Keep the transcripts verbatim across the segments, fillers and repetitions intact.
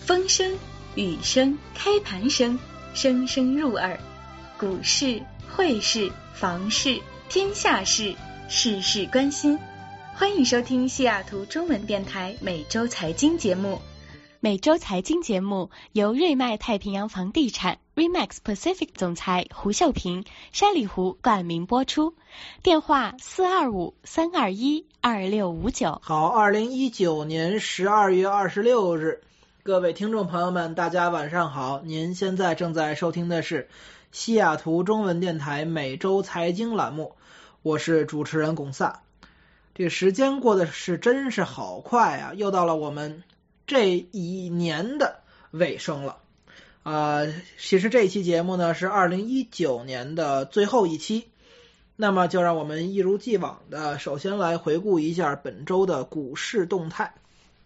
风声、雨声、开盘声，声声入耳。股市、汇市、房市，天下事，事事关心。欢迎收听西雅图中文电台每周财经节目。每周财经节目由瑞麦太平洋房地产 Remax Pacific 总裁胡秀平、山里湖冠名播出。电话四二五三二一二六五九。 好，二零一九年十二月二十六日，各位听众朋友们，大家晚上好。您现在正在收听的是西雅图中文电台每周财经栏目，我是主持人龚萨。这个时间过得是真是好快啊，又到了我们这一年的尾声了。呃，其实这一期节目呢是二零一九年的最后一期，那么就让我们一如既往的首先来回顾一下本周的股市动态。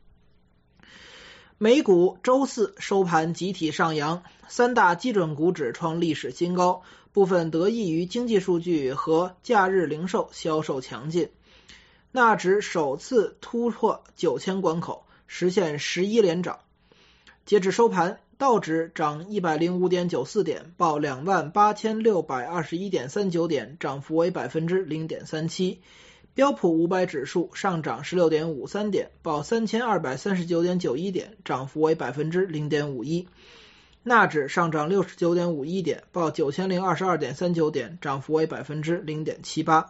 美股周四收盘集体上扬，三大基准股指创历史新高，部分得益于经济数据和假日零售销售强劲。纳指首次突破九千关口，实现十一连涨。截至收盘，道指涨 一百零五点九四 点，报 两万八千六百二十一点三九 点，涨幅为 百分之零点三七。标普五百指数上涨 十六点五三 点，报 三千二百三十九点九一 点，涨幅为 百分之零点五一。纳指上涨 六十九点五一 点，报 九千零二十二点三九 点，涨幅为 百分之零点七八。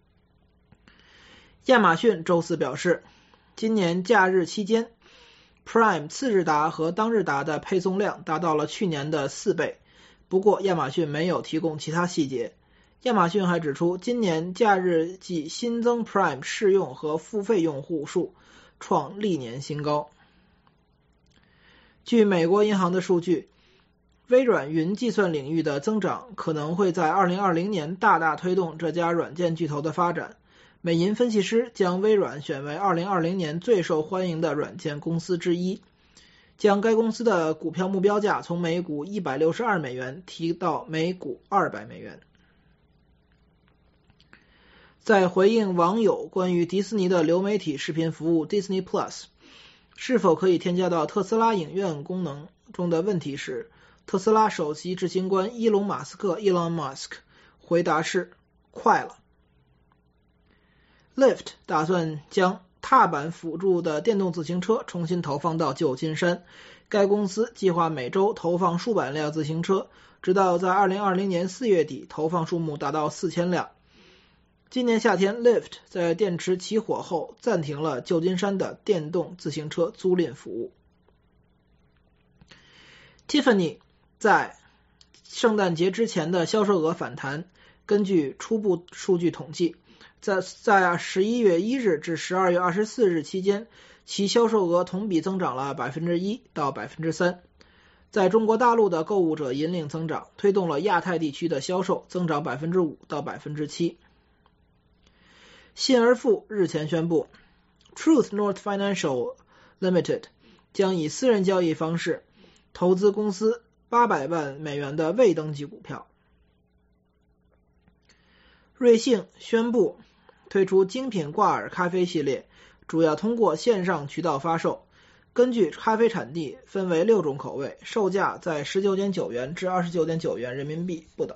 亚马逊周四表示，今年假日期间 Prime 次日达和当日达的配送量达到了去年的四倍，不过亚马逊没有提供其他细节。亚马逊还指出，今年假日季新增 Prime 试用和付费用户数创历年新高。据美国银行的数据，微软云计算领域的增长可能会在二零二零年大大推动这家软件巨头的发展。美银分析师将微软选为二零二零年最受欢迎的软件公司之一，将该公司的股票目标价从每股一百六十二美元提到每股二百美元。在回应网友关于迪士尼的流媒体视频服务 Disney Plus 是否可以添加到特斯拉影院功能中的问题时，特斯拉首席执行官伊隆马斯克 Elon Musk 回答是快了。Lyft 打算将踏板辅助的电动自行车重新投放到旧金山，该公司计划每周投放数百辆自行车，直到在二零二零年四月底投放数目达到四千辆。今年夏天 Lyft 在电池起火后暂停了旧金山的电动自行车租赁服务。Tiffany 在圣诞节之前的销售额反弹，根据初步数据统计，在在十一月一日至十二月二十四日期间，其销售额同比增长了 百分之一 到 百分之三。在中国大陆的购物者引领增长，推动了亚太地区的销售增长 百分之五 到 百分之七。信而富日前宣布 Truth North Financial Limited 将以私人交易方式投资公司八百万美元的未登记股票。瑞幸宣布推出精品挂耳咖啡系列，主要通过线上渠道发售，根据咖啡产地分为六种口味，售价在 十九点九元至 二十九点九元人民币不等。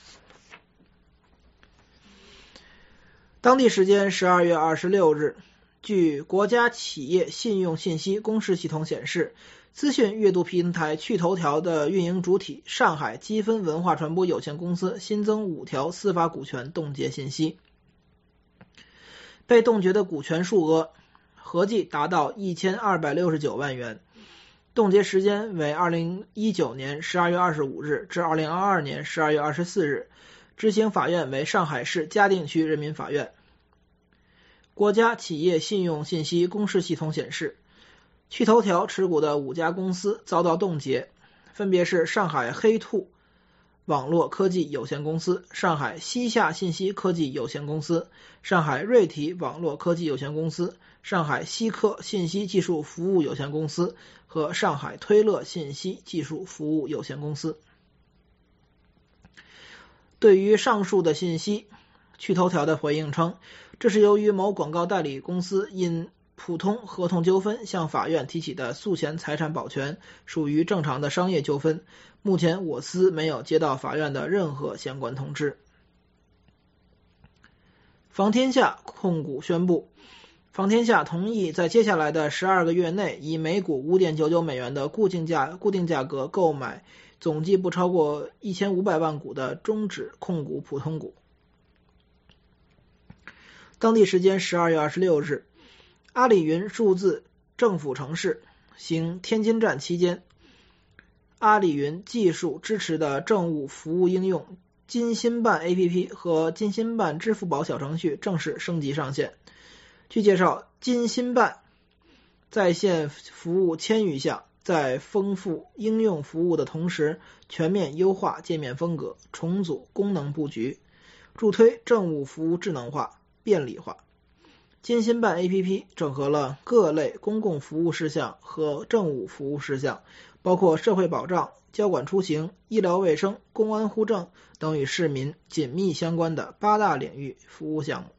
当地时间十二月二十六日，据国家企业信用信息公示系统显示，资讯阅读平台趣头条的运营主体上海积分文化传播有限公司新增五条司法股权冻结信息，被冻结的股权数额合计达到一千二百六十九万元，冻结时间为二零一九年十二月二十五日至二零二二年十二月二十四日，执行法院为上海市嘉定区人民法院。国家企业信用信息公示系统显示，趣头条持股的五家公司遭到冻结，分别是上海黑兔网络科技有限公司、上海西夏信息科技有限公司、上海瑞体网络科技有限公司、上海西科信息技术服务有限公司和上海推乐信息技术服务有限公司。对于上述的信息，趣头条的回应称，这是由于某广告代理公司因普通合同纠纷向法院提起的诉前财产保全属于正常的商业纠纷，目前我司没有接到法院的任何相关通知。房天下控股宣布，房天下同意在接下来的十二个月内以每股 五点九九美元的固定价固定价格购买总计不超过一千五百万股的中指控股普通股。当地时间十二月二十六日，阿里云数字政府城市行天津站期间，阿里云技术支持的政务服务应用金新办 A P P 和金新办支付宝小程序正式升级上线。据介绍，金新办在线服务千余项，在丰富应用服务的同时，全面优化界面风格，重组功能布局，助推政务服务智能化、便利化。金新办 A P P 整合了各类公共服务事项和政务服务事项，包括社会保障、交管出行、医疗卫生、公安户政等与市民紧密相关的八大领域服务项目。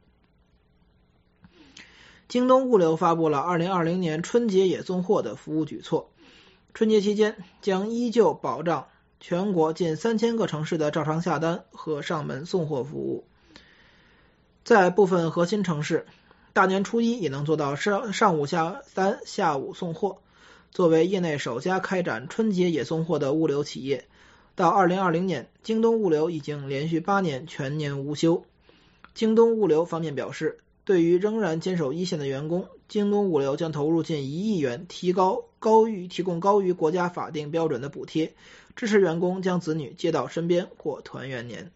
京东物流发布了二零二零年春节野送货的服务举措，春节期间将依旧保障全国近三千个城市的照常下单和上门送货服务。在部分核心城市，大年初一也能做到上上午下单，下午送货。作为业内首家开展春节野送货的物流企业，到二零二零年，京东物流已经连续八年全年无休。京东物流方面表示，对于仍然坚守一线的员工，京东物流将投入近一亿元，提高高于提供高于国家法定标准的补贴，支持员工将子女接到身边过团圆年。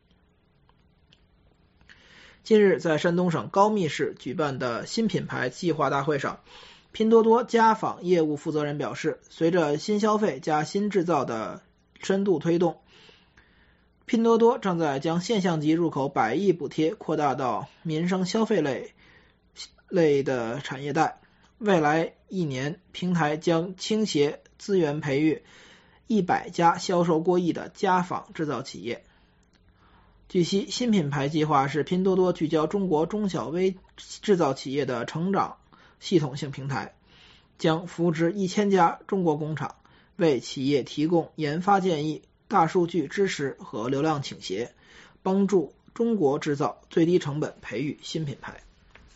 近日，在山东省高密市举办的新品牌计划大会上，拼多多家纺业务负责人表示，随着新消费加新制造的深度推动，拼多多正在将现象级入口百亿补贴扩大到民生消费类类的产业带。未来一年，平台将倾斜资源培育一百家销售过亿的家纺制造企业。据悉，新品牌计划是拼多多聚焦中国中小微制造企业的成长系统性平台，将扶植一千家中国工厂，为企业提供研发建议、大数据支持和流量倾斜，帮助中国制造最低成本培育新品牌。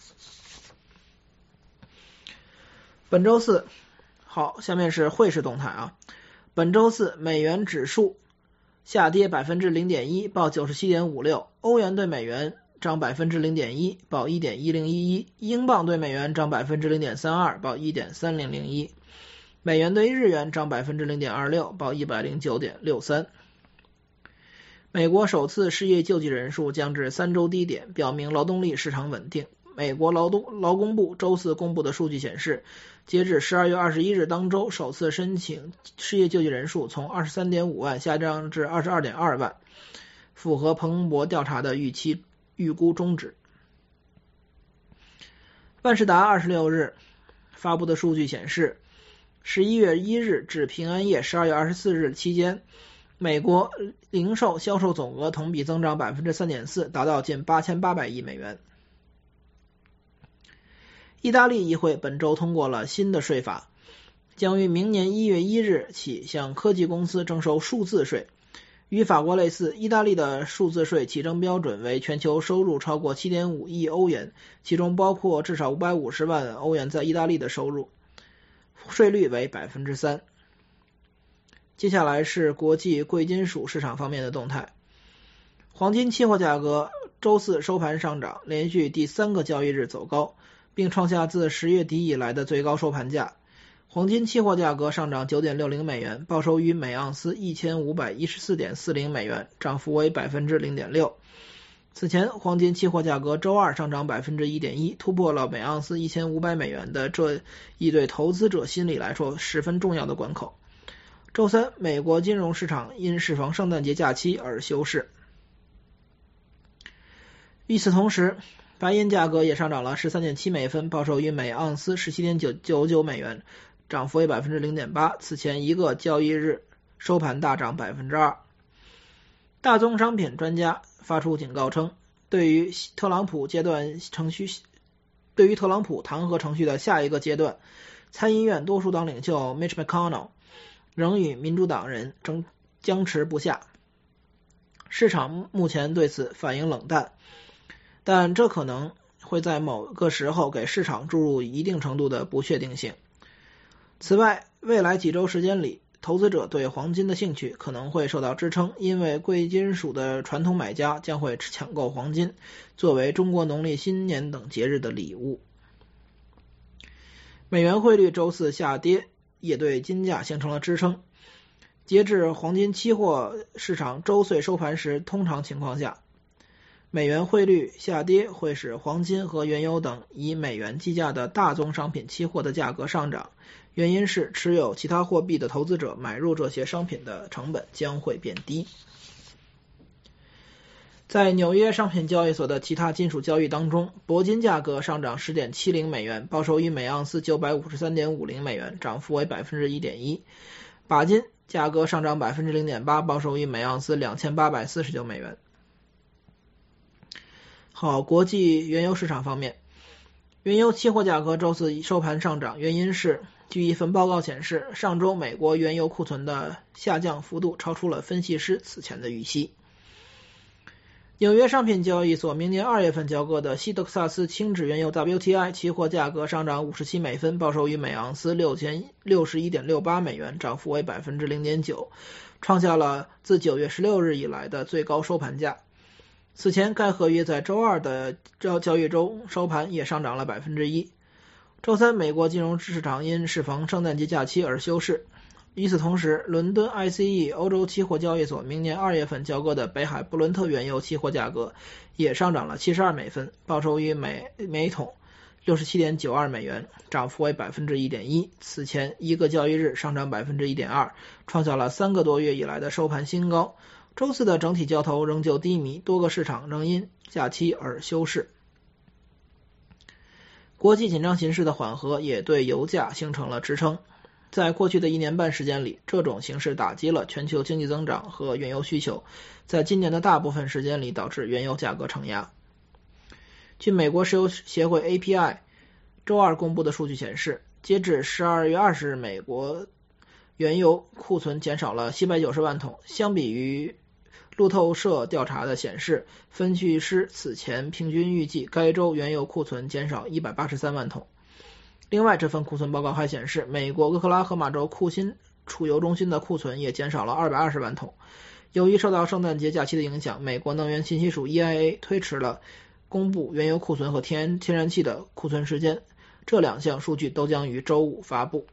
本周四，好，下面是汇市动态啊。本周四，美元指数下跌百分之零点一，报九十七点五六；欧元对美元涨百分之零点一，报一点一零一一；英镑对美元涨百分之零点三二，报一点三零零一；美元对日元涨百分之零点二六，报一百零九点六三。美国首次失业救济人数降至三周低点，表明劳动力市场稳定。美国劳动劳工部周四公布的数据显示，截至十二月二十一日当周，首次申请失业救济人数从 二十三点五万下降至 二十二点二万，符合彭博调查的预期预估中值。万事达二十六日发布的数据显示，十一月一日至平安夜十二月二十四日期间，美国零售销售总额同比增长 百分之三点四， 达到近八千八百亿美元。意大利议会本周通过了新的税法，将于明年一月一日起向科技公司征收数字税。与法国类似，意大利的数字税起征标准为全球收入超过 七点五亿欧元，其中包括至少五百五十万欧元在意大利的收入，税率为 百分之三。 接下来是国际贵金属市场方面的动态。黄金期货价格周四收盘上涨，连续第三个交易日走高，并创下自十月底以来的最高收盘价。黄金期货价格上涨 九点六零美元，报收于每盎司 一千五百一十四点四零美元，涨幅为 百分之零点六。 此前黄金期货价格周二上涨 百分之一点一， 突破了每盎司一千五百美元的这一对投资者心理来说十分重要的关口。周三，美国金融市场因适逢圣诞节假期而休市。与此同时，白银价格也上涨了 十三点七美分，报收于每盎司 十七点九九美元，涨幅为 百分之零点八。 此前一个交易日收盘大涨 百分之二。 大宗商品专家发出警告称，对于特朗普阶段程序对于特朗普弹劾程序的下一个阶段，参议院多数党领袖 Mitch McConnell 仍与民主党人争僵持不下。市场目前对此反应冷淡，但这可能会在某个时候给市场注入一定程度的不确定性。此外，未来几周时间里，投资者对黄金的兴趣可能会受到支撑，因为贵金属的传统买家将会抢购黄金，作为中国农历新年等节日的礼物。美元汇率周四下跌，也对金价形成了支撑。截至黄金期货市场周岁收盘时，通常情况下，美元汇率下跌会使黄金和原油等以美元计价的大宗商品期货的价格上涨，原因是持有其他货币的投资者买入这些商品的成本将会变低。在纽约商品交易所的其他金属交易当中，铂金价格上涨 十点七零美元，报收于每盎司 九百五十三点五零美元，涨幅为 百分之一点一。 钯金价格上涨 百分之零点八， 报收于每盎司两千八百四十九美元。好，国际原油市场方面，原油期货价格周四收盘上涨，原因是据一份报告显示，上周美国原油库存的下降幅度超出了分析师此前的预期。纽约商品交易所明年二月份交割的西德克萨斯轻质原油 W T I 期货价格上涨五十七美分，报收于每盎司 六千六十一点六八美元，涨幅为 百分之零点九， 创下了自九月十六日以来的最高收盘价。此前该合约在周二的交易周收盘也上涨了 百分之一。 周三美国金融市场因适逢圣诞节假期而休市。与此同时，伦敦 I C E 欧洲期货交易所明年二月份交割的北海布伦特原油期货价格也上涨了七十二美分，报收于每每桶 六十七点九二美元，涨幅为 百分之一点一。 此前一个交易日上涨 百分之一点二， 创下了三个多月以来的收盘新高。周四的整体交投仍旧低迷，多个市场仍因假期而休市。国际紧张形势的缓和也对油价形成了支撑。在过去的一年半时间里，这种形势打击了全球经济增长和原油需求，在今年的大部分时间里导致原油价格承压。据美国石油协会 A P I 周二公布的数据显示，截至十二月二十日，美国原油库存减少了七百九十万桶，相比于路透社调查的显示，分析师此前平均预计该周原油库存减少一百八十三万桶。另外，这份库存报告还显示，美国俄克拉荷马州库欣储油中心的库存也减少了二百二十万桶。由于受到圣诞节假期的影响，美国能源信息署 E I A 推迟了公布原油库存和天天然气的库存时间，这两项数据都将于周五发布。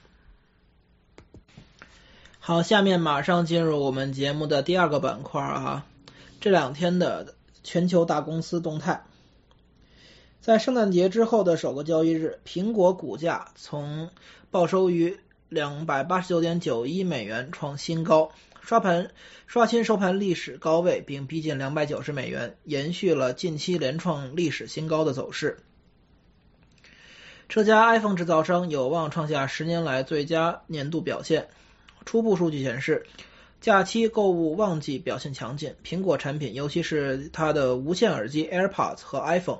好，下面马上进入我们节目的第二个板块啊，这两天的全球大公司动态。在圣诞节之后的首个交易日，苹果股价从报收于 两百八十九点九一美元创新高，刷盘刷新收盘历史高位，并逼近两百九十美元，延续了近期连创历史新高的走势。这家 iPhone 制造商有望创下十年来最佳年度表现。初步数据显示，假期购物旺季表现强劲，苹果产品尤其是它的无线耳机 AirPods 和 iPhone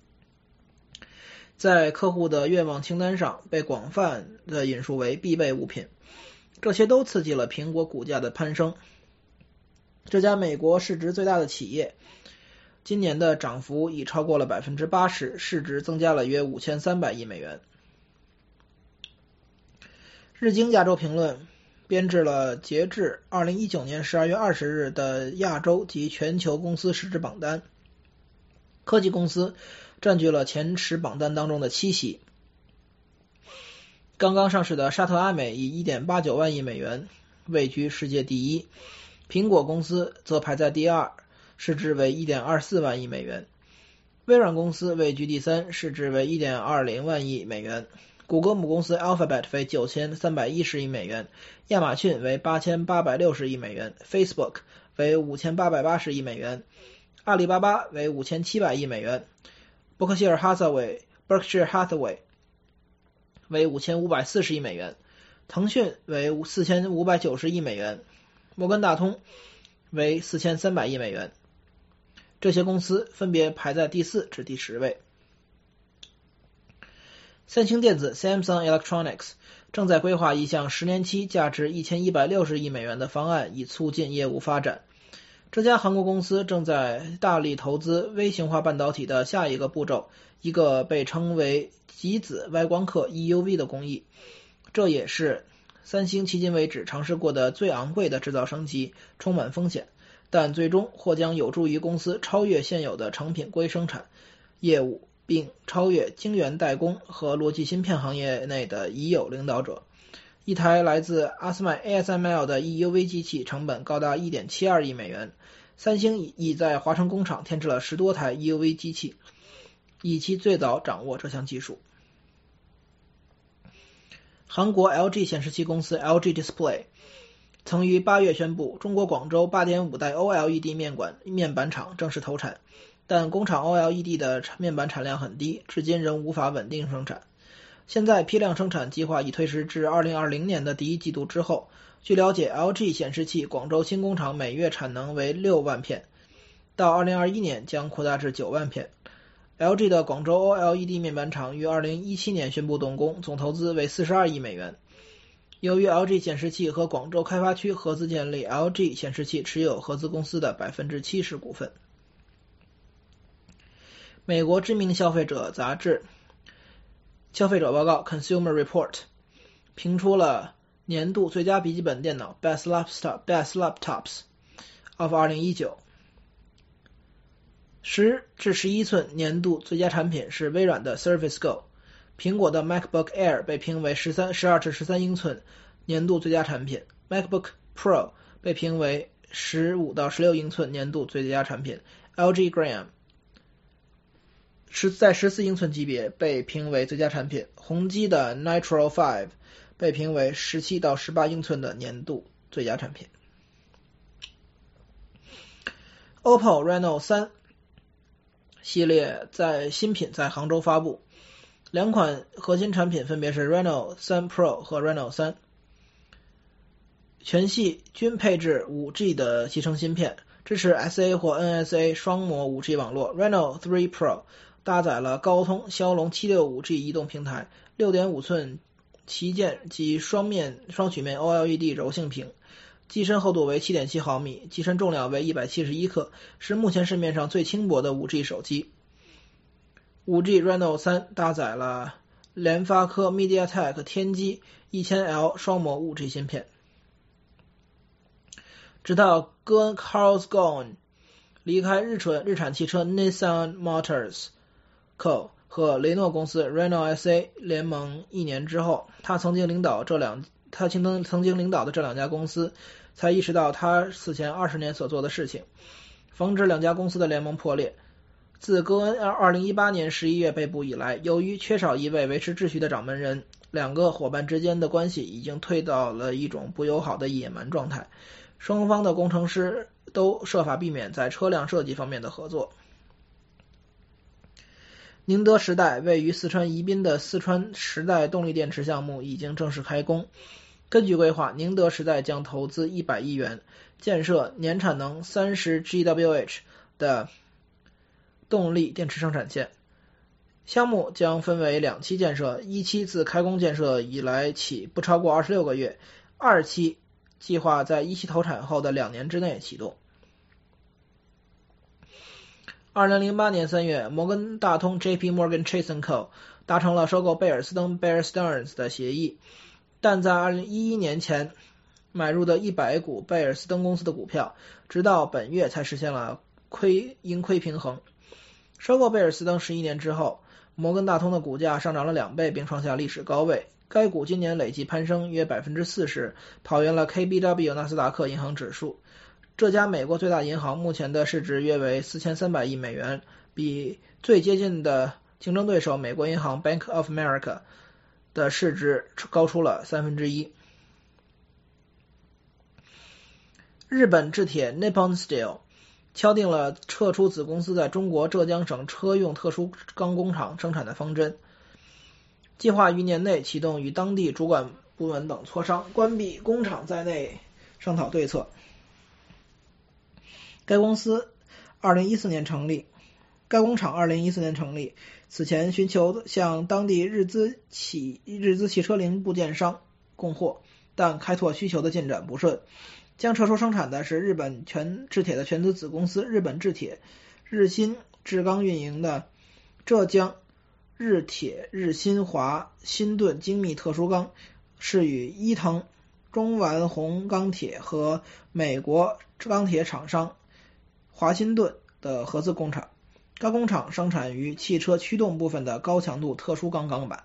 在客户的愿望清单上被广泛的引述为必备物品，这些都刺激了苹果股价的攀升。这家美国市值最大的企业今年的涨幅已超过了 百分之八十， 市值增加了约五千三百亿美元。日经亚洲评论编制了截至二零一九年十二月二十日的亚洲及全球公司市值榜单，科技公司占据了前十榜单当中的七席。刚刚上市的沙特阿美以 一点八九万亿美元位居世界第一，苹果公司则排在第二，市值为 一点二四万亿美元。微软公司位居第三，市值为 一点二零万亿美元。谷歌母公司 Alphabet 为九千三百一十亿美元，亚马逊为八千八百六十亿美元， Facebook 为五千八百八十亿美元，阿里巴巴为五千七百亿美元，伯克希尔哈撒韦 Berkshire Hathaway 为五千五百四十亿美元，腾讯为四千五百九十亿美元，摩根大通为四千三百亿美元。这些公司分别排在第四至第十位。 三星电子 Samsung Electronics 正在规划一项十年期价值一千一百六十亿美元的方案，以促进业务发展。这家韩国公司正在大力投资微型化半导体的下一个步骤，一个被称为极紫外光刻 E U V 的工艺。这也是三星迄今为止尝试过的最昂贵的制造升级，充满风险，但最终或将有助于公司超越现有的成品硅生产业务，并超越晶圆代工和逻辑芯片行业内的已有领导者。一台来自阿斯麦 A S M L 的 E U V 机器成本高达 一点七二亿美元，三星已在华城工厂添置了十多台 E U V 机器，以其最早掌握这项技术。韩国 L G 显示器公司 L G Display 曾于八月宣布，中国广州 八点五 代 O L E D 面管面板厂正式投产，但工厂 O L E D 的面板产量很低，至今仍无法稳定生产。现在批量生产计划已推迟至二零二零年的第一季度之后。据了解， L G 显示器广州新工厂每月产能为六万片，到二零二一年将扩大至九万片。L G 的广州 O L E D 面板厂于二零一七年宣布动工，总投资为四十二亿美元。由于 L G 显示器和广州开发区合资建立， L G 显示器持有合资公司的 百分之七十 股份。美国知名消费者杂志消费者报告 Consumer Report 评出了年度最佳笔记本电脑 Best Laptop Best Laptops of 二零一九。十至十一寸年度最佳产品是微软的 Surface Go， 苹果的 MacBook Air 被评为十二至十三英寸年度最佳产品， MacBook Pro 被评为十五到十六英寸年度最佳产品， L G Gram在十四英寸级别被评为最佳产品，宏基的 Nitro 五被评为十七到十八英寸的年度最佳产品。 O P P O Reno 三系列在新品在杭州发布，两款核心产品分别是 Reno 三 Pro 和 Reno 三，全系均配置 五 G 的集成芯片，支持 S A 或 N S A 双模 五 G 网络。 Reno 三 Pro 搭载了高通骁龙七六五 G 移动平台， 六点五寸旗舰及双面双曲面 O L E D 柔性屏，机身厚度为 七点七毫米，机身重量为一百七十一克，是目前市面上最轻薄的 五 G 手机。 五 G Reno 三搭载了联发科 MediaTek 天玑 一千 L 双模 五 G 芯片。直到戈恩 Carl Ghosn 离开日产日产汽车 Nissan Motors Co. 和雷诺公司 Renault S A 联盟一年之后，他曾经领导这两他曾曾经领导的这两家公司才意识到他此前二十年所做的事情，防止两家公司的联盟破裂。自戈恩二零一八年十一月被捕以来，由于缺少一位维持秩序的掌门人，两个伙伴之间的关系已经退到了一种不友好的野蛮状态，双方的工程师都设法避免在车辆设计方面的合作。宁德时代位于四川宜宾的四川时代动力电池项目已经正式开工。根据规划，宁德时代将投资一百亿元，建设年产能三十 G W H 的动力电池生产线。项目将分为两期建设，一期自开工建设以来起不超过二十六个月，二期计划在一期投产后的两年之内启动。二零零八年三月，摩根大通 J P Morgan Chase and Co. 达成了收购贝尔斯登 Bear Stearns 的协议，但在二零一一年前买入的一百股贝尔斯登公司的股票，直到本月才实现了亏盈亏平衡。收购贝尔斯登十一年之后，摩根大通的股价上涨了两倍，并创下历史高位。该股今年累计攀升约 百分之四十， 跑赢了 K B W 纳斯达克银行指数。这家美国最大银行目前的市值约为四千三百亿美元，比最接近的竞争对手美国银行 Bank of America 的市值高出了三分之一。日本制铁 Nippon Steel 敲定了撤出子公司在中国浙江省车用特殊钢工厂生产的方针，计划于年内启动与当地主管部门等磋商，关闭工厂在内商讨对策。该公司二零一四年成立，该工厂二零一四年成立， 此前寻求向当地日资汽日资汽车零部件商供货，但开拓需求的进展不顺。将撤出生产的是日本全制铁的全资子公司日本制铁日新制钢运营的浙江日铁日新华新盾精密特殊钢，是与伊藤中丸红钢铁和美国钢铁厂商华新盾的合资工厂。该工厂生产于汽车驱动部分的高强度特殊钢钢板。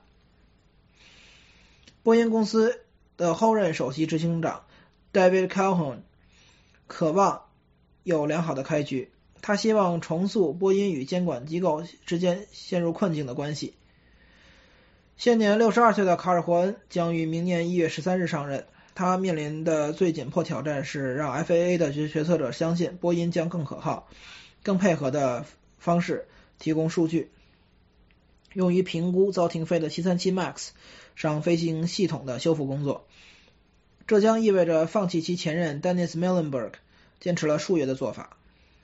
波音公司的后任首席执行长 David Calhoun 渴望有良好的开局，他希望重塑波音与监管机构之间陷入困境的关系。现年六十二岁的卡尔霍恩将于明年一月十三日上任，他面临的最紧迫挑战是让 F A A 的决策者相信波音将更可靠、更配合的方式提供数据，用于评估遭停飞的七三七 MAX 上飞行系统的修复工作。这将意味着放弃其前任 Dennis Muilenburg 坚持了数月的做法。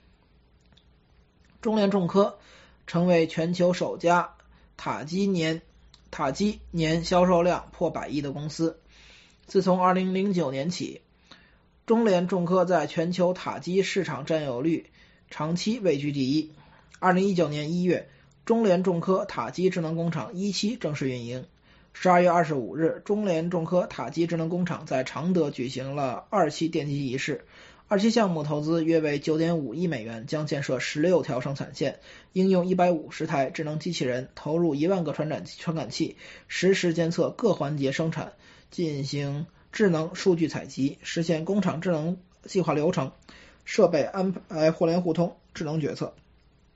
中联重科成为全球首家塔机年塔机年销售量破百亿的公司。自从二零零九年起，中联重科在全球塔机市场占有率长期位居第一。二零一九年一月，中联重科塔机智能工厂一期正式运营。十二月二十五日，中联重科塔机智能工厂在常德举行了二期奠基仪式。二期项目投资约为 九点五亿美元，将建设十六条生产线，应用一百五十台智能机器人，投入一万个传感传感器，实时监测各环节生产，进行智能数据采集，实现工厂智能计划流程，设备安排互联互通，智能决策。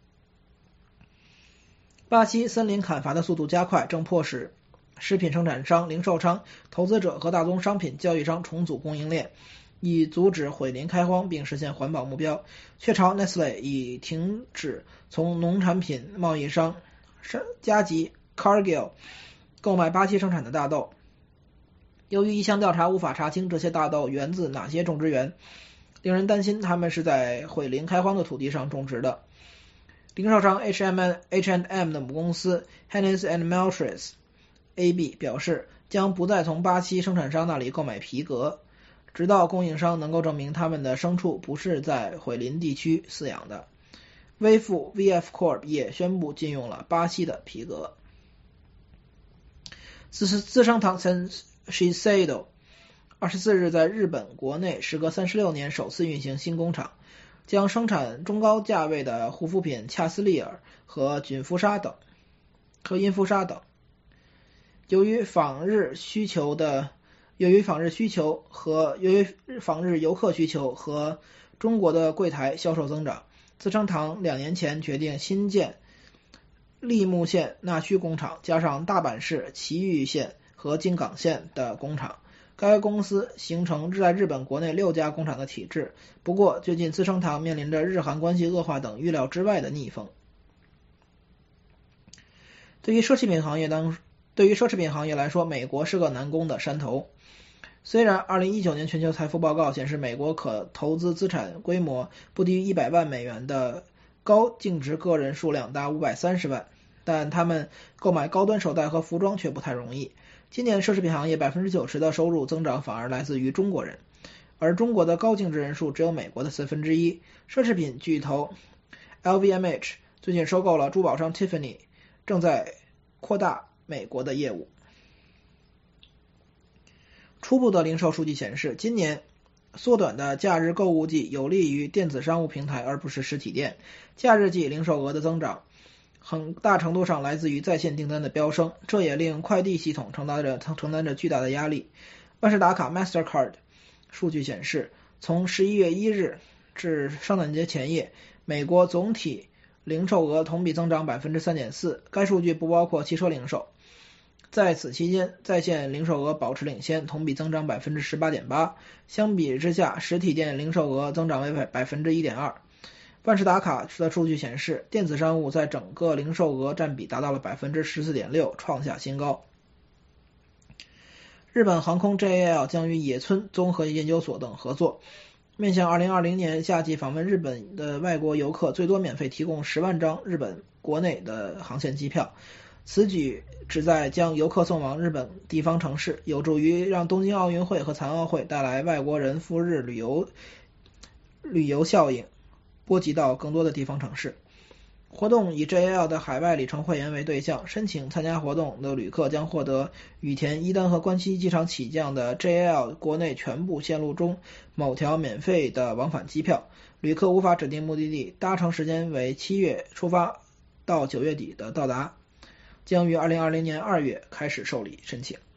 巴西森林砍伐的速度加快，正迫使食品生产商、零售商、投资者和大宗商品交易商重组供应链，以阻止毁林开荒并实现环保目标。雀巢 Nestle 已停止从农产品贸易商加急 Cargill 购买巴西生产的大豆。由于一项调查无法查清这些大豆源自哪些种植园，令人担心他们是在毁林开荒的土地上种植的。零售商 H and M 的母公司 Hennes and Mauritz A B 表示，将不再从巴西生产商那里购买皮革，直到供应商能够证明他们的牲畜不是在毁林地区饲养的。微富 V F Corp 也宣布禁用了巴西的皮革。资生堂 Shiseido 二十四日在日本国内时隔三十六年首次运行新工厂，将生产中高价位的护肤品恰斯利尔和菌肤纱等和阴肤纱等。由于访日需求的由于访日需求和由于访日游客需求和中国的柜台销售增长，资生堂两年前决定新建立木县那须工厂，加上大阪市埼玉县和京港县的工厂。该公司形成在日本国内六家工厂的体制。不过，最近资生堂面临着日韩关系恶化等预料之外的逆风。对于奢侈品行业当对于奢侈品行业来说，美国是个难攻的山头。虽然二零一九年全球财富报告显示，美国可投资资产规模不低于一百万美元的高净值个人数量达五百三十万，但他们购买高端手袋和服装却不太容易。今年奢侈品行业 百分之九十 的收入增长反而来自于中国人，而中国的高净值人数只有美国的四分之一。奢侈品巨头 L V M H 最近收购了珠宝商 Tiffany， 正在扩大美国的业务。初步的零售数据显示，今年缩短的假日购物季有利于电子商务平台而不是实体店。假日季零售额的增长很大程度上来自于在线订单的飙升，这也令快递系统承担着承担着巨大的压力。万事达卡 Mastercard 数据显示，从十一月一日至圣诞节前夜，美国总体零售额同比增长 百分之三点四， 该数据不包括汽车零售。在此期间，在线零售额保持领先，同比增长 百分之十八点八， 相比之下，实体店零售额增长为 百分之一点二。万事达卡的数据显示，电子商务在整个零售额占比达到了 百分之十四点六， 创下新高。日本航空 J A L 将与野村综合研究所等合作，面向二零二零年夏季访问日本的外国游客，最多免费提供十万张日本国内的航线机票。此举旨在将游客送往日本地方城市，有助于让东京奥运会和残奥会带来外国人赴日旅游旅游效应，波及到更多的地方城市。活动以 J A L 的海外里程会员为对象，申请参加活动的旅客将获得羽田、伊丹和关西机场起降的 J A L 国内全部线路中某条免费的往返机票。旅客无法指定目的地，搭乘时间为七月出发到九月底的到达，将于二零二零年二月开始受理申请。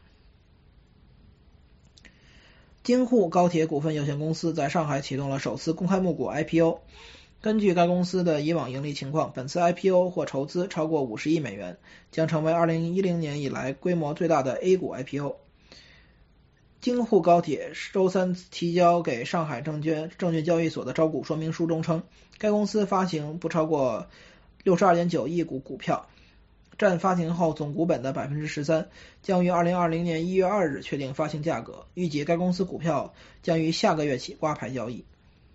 京沪高铁股份有限公司在上海启动了首次公开募股 I P O。根据该公司的以往盈利情况，本次 I P O 或筹资超过五十亿美元，将成为二零一零年以来规模最大的 A 股 I P O。京沪高铁周三提交给上海证券证券交易所的招股说明书中称，该公司发行不超过 六十二点九亿股股票，占发行后总股本的 百分之十三， 将于二零二零年一月二日确定发行价格，预计该公司股票将于下个月起挂牌交易。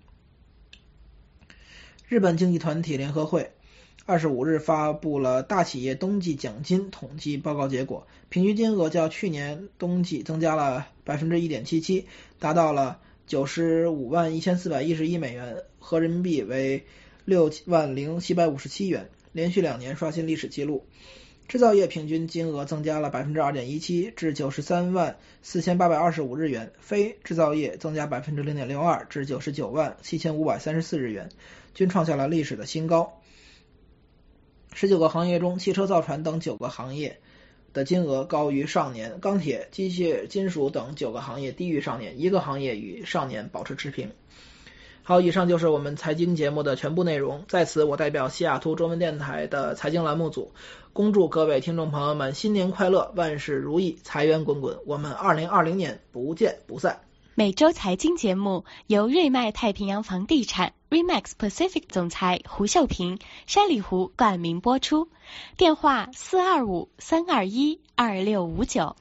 日本经济团体联合会二十五日发布了大企业冬季奖金统计报告结果，平均金额较去年冬季增加了 百分之一点七七， 达到了九十五万一千四百一十一美元，合人民币为六万零七百五十七元，连续两年刷新历史记录。制造业平均金额增加了 百分之二点一七 至九十三万四千八百二十五日元，非制造业增加 百分之零点六二 至九十九万七千五百三十四日元，均创下了历史的新高。十九个行业中，汽车造船等九个行业的金额高于上年，钢铁、机械、金属等九个行业低于上年，一个行业与上年保持持平。好，以上就是我们财经节目的全部内容。在此，我代表西雅图中文电台的财经栏目组，恭祝各位听众朋友们新年快乐，万事如意，财源滚滚。我们二零二零年不见不散。 每周财经节目由瑞麦太平洋房地产 Remax Pacific 总裁胡秀平、山里湖冠名播出。电话四二五三二一二六五九。